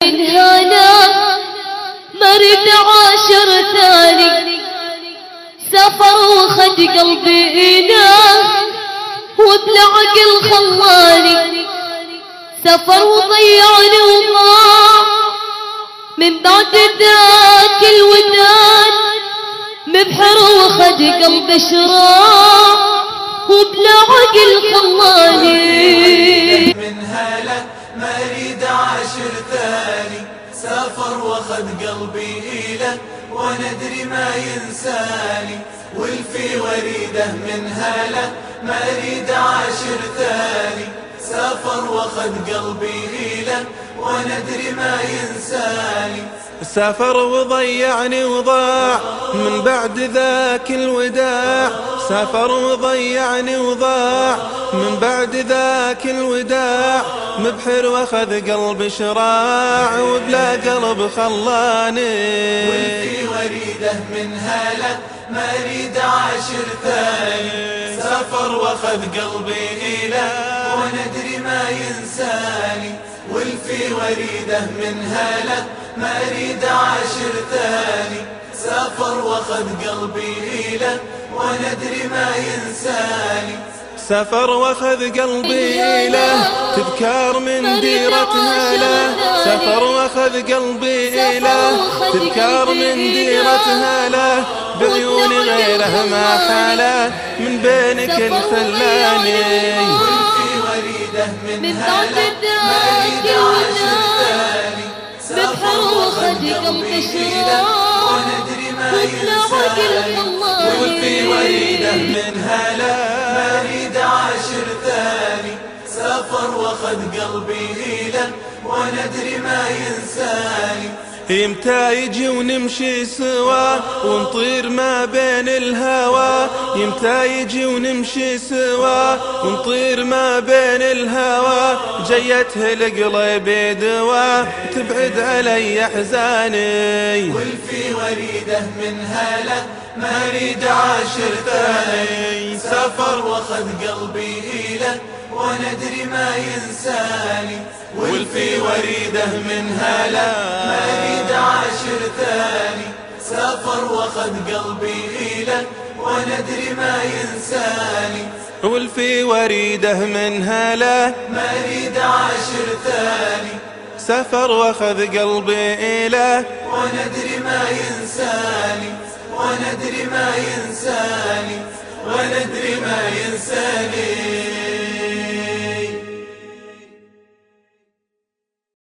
هنا ما اريد عاشر ثاني، سافر وخد قلبي إله وبلا عقل خلاني، سافر وضيعني وضاع من بعد ذاك الوداد، مبحر وخد قلبي شراع وبلا عقل خلاني. من هلا ما اريد عاشر ثاني، سافر واخذ قلبي إله وانا ادري ما ينساني، والفي وريده من هلا ما اريد عاشر ثاني، سافر واخذ قلبي إله وانا ادري ما ينساني. سافر وضيعني وضاع من بعد ذاك الوداع، سافر وضيعني وضاع من بعد ذاك الوداع، مبحر واخذ قلبي شراع وبلا قلب خلاني. والفي وريده من هلا ما اريد عاشر ثاني، سافر واخذ قلبي إله وانا ادري ما ينساني، والفي وريده من هلا ما اريد عاشر ثاني، سافر واخذ قلبي إله وانا ادري ما ينساني. سافر واخذ قلبي إله تذكار من ديرة هلا، سافر واخذ قلبي إله تذكار من ديرة هلا، بعيوني غيره ما حلا من بينك الخلاني. والفي وريده من هلا ما اريد عاشر ثاني، سافر واخذ قلبي إله وانا ادري ما ينساني. والفي وريده من هلا ما اريد عاشر ثاني، سافر واخذ قلبي إله وانا ادري ما ينساني. يمتى يجي ونمشي سوا ونطير ما بين الهوى، يمتى يجي ونمشي سوا ونطير ما بين الهوى، جيته لقلبي دوا تبعد علي احزاني. والفي وريده من هلا ما اريد عاشر ثاني، سافر واخذ قلبي إله وانا ادري ما ينساني. والفي وريده من هلا ما اريد عاشر ثاني، سافر واخذ قلبي إله وانا ادري ما ينساني. والفي وريده من هلا ما اريد عاشر ثاني، سافر واخذ قلبي إله وانا ادري ما ينساني، وانا ادري ما ينساني، وانا ادري ما ينساني.